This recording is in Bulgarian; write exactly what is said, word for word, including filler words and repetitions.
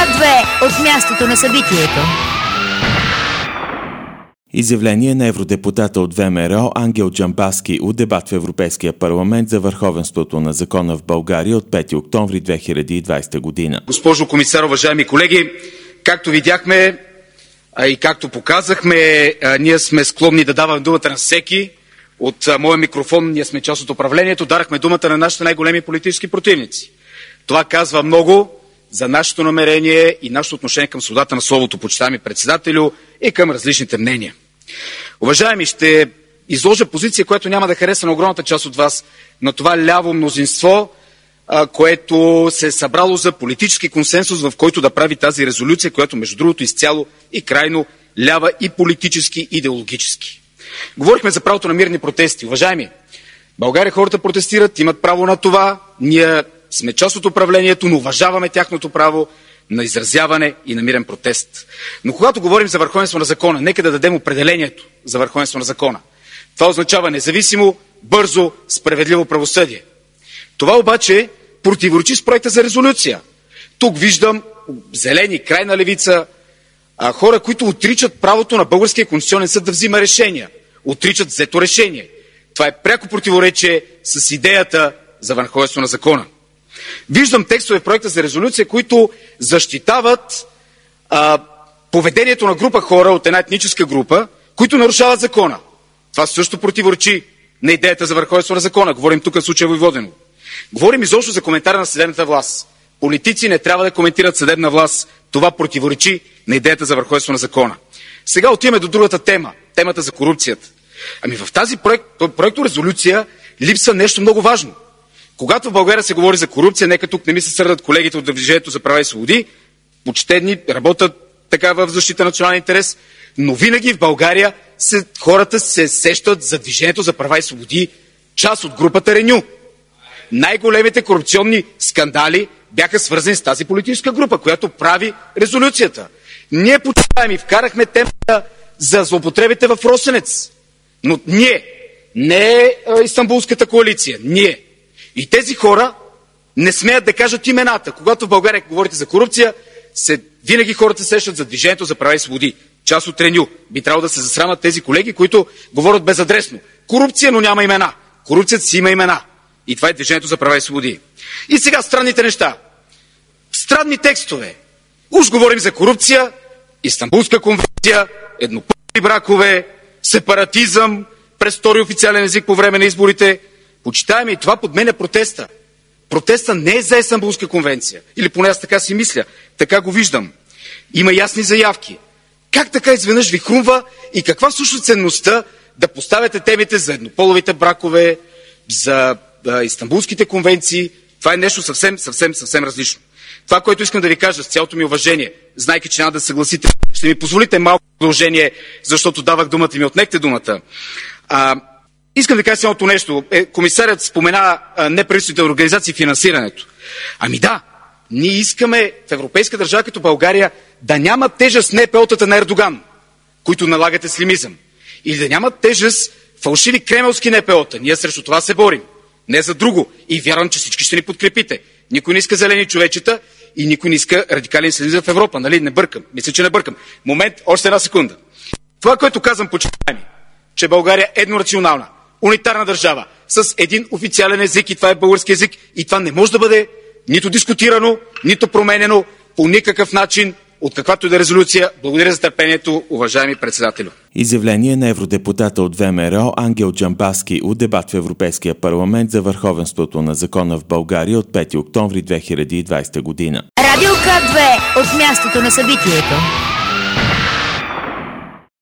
две от мястото на събитието. Изявление на евродепутата от ВМРО Ангел Джамбазки от дебат в Европейския парламент за върховенството на закона в България от пети октомври две хиляди и двадесета година. Госпожо комисар, уважаеми колеги, както видяхме а и както показахме, а, ние сме склонни да даваме думата на всеки. От а, моя микрофон, ние сме част от управлението, дарахме думата на нашите най-големи политически противници. Това казва много за нашето намерение и нашето отношение към свободата на словото, почитаеми председателю, и към различните мнения. Уважаеми, ще изложа позиция, която няма да хареса на огромната част от вас, на това ляво мнозинство, а, което се е събрало за политически консенсус, в който да прави тази резолюция, която между другото изцяло и крайно лява и политически, и идеологически. Говорихме за правото на мирни протести. Уважаеми, в България хората протестират, имат право на това, ние сме част от управлението, но уважаваме тяхното право на изразяване и на мирен протест. Но когато говорим за върховенство на закона, нека да дадем определението за върховенство на закона. Това означава независимо, бързо, справедливо правосъдие. Това обаче противоречи с проекта за резолюция. Тук виждам зелени, крайна левица, а, хора, които отричат правото на Българския конституционен съд да взима решения. Отричат взето решение. Това е пряко противоречие с идеята за върховенство на закона. Виждам текстове в проекта за резолюция, които защитават а, поведението на група хора от една етническа група, които нарушават закона. Това също противоречи на идеята за върховенство на закона. Говорим тук в случая Войводино. Говорим изобщо за коментар на съдебната власт. Политици не трябва да коментират съдебна власт. Това противоречи на идеята за върховенство на закона. Сега отиваме до другата тема. Темата за корупцията. Ами в тази проект, проекто резолюция липсва нещо много важно. Когато в България се говори за корупция, нека тук не ми се сърдат колегите от Движението за права и свободи, почтени, работят така в защита на националния интерес, но винаги в България се, хората се сещат за Движението за права и свободи, част от групата Реню. Най-големите корупционни скандали бяха свързани с тази политическа група, която прави резолюцията. Ние почитаем и вкарахме темата за злоупотребите в Росенец. Но ние, не е Истанбулската коалиция, ние. И тези хора не смеят да кажат имената. Когато в България говорите за корупция, се, винаги хората се сещат за Движението за права и свободи. Част от Реню. Би трябвало да се засрамат тези колеги, които говорят безадресно. Корупция, но няма имена. Корупцията си има имена. И това е Движението за права и свободи. И сега странните неща. Странни текстове. Уж говорим за корупция, Истанбулска конвенция, еднополови бракове, сепаратизъм, през втори официален език по време на изборите. Почитаеме, и това подменя протеста. Протеста не е за Истанбулска конвенция. Или поне аз така си мисля. Така го виждам. Има ясни заявки. Как така изведнъж ви хрумва и каква всъщност ценността да поставяте темите за еднополовите бракове, за а, Истанбулските конвенции? Това е нещо съвсем, съвсем, съвсем различно. Това, което искам да ви кажа с цялото ми уважение, знайки, че няма да съгласите, ще ми позволите малко продължение, защото давах думата и ми отнехте думата. А, Искам да кажа следното нещо. Комисарят спомена неправителствените организации и финансирането. Ами да, ние искаме в европейска държава като България да няма тежест НПО тата на Ердоган, които налагат ислямизъм. Или да няма тежест фалшиви кремълски НПО-та. Ние срещу това се борим. Не за друго. И вярвам, че всички ще ни подкрепите. Никой не иска зелени човечета и никой не иска радикален ислямизъм в Европа. Нали? Не бъркам. Мисля, че не бъркам. Момент, още една секунда. Това, което казвам, почитаеми, че България е еднонационална, унитарна държава, с един официален език, и това е български език, и това не може да бъде нито дискутирано, нито променено по никакъв начин от каквато и да резолюция. Благодаря за търпението, уважаеми председателю. Изявление на евродепутата от ВМРО Ангел Джамбазки от дебат в Европейския парламент за върховенството на закона в България от пети октомври две хиляди и двадесета година. Радио К две от мястото на събитието.